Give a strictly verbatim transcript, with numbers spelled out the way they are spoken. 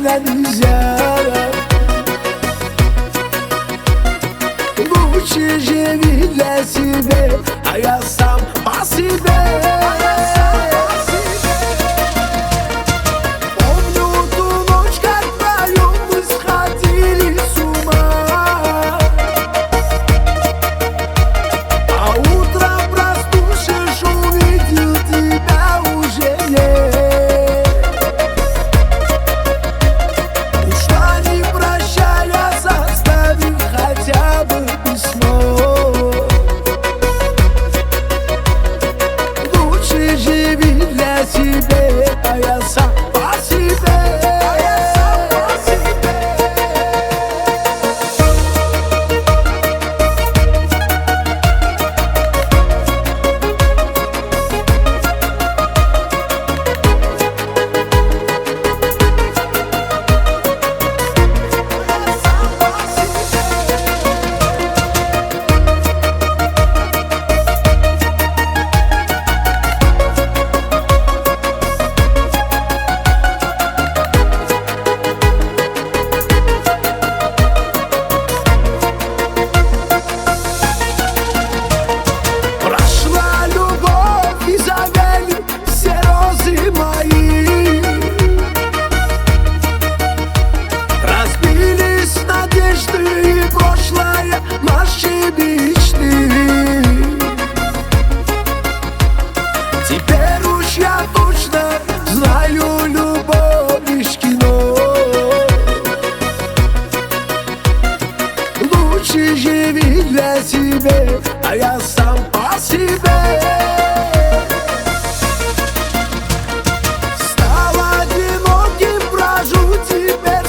меня нельзя. Лучше живи для себя, а я сам по себе. Помню ту ночь, как вдвоем мы сходили с ума, а утром проснувшись увидел тебя уже нет. Ушла не прощаясь, оставив хотя бы письмо. Лучше живи для себя, а я сам по себе. Прошла любовь и завяли все розы мои, разбились надежды и прошлое наши мечты. Теперь уж я точно знаю, любовь лишь кино. Лучше живи для себя, а я сам по себе. Стал одиноким, брожу теперь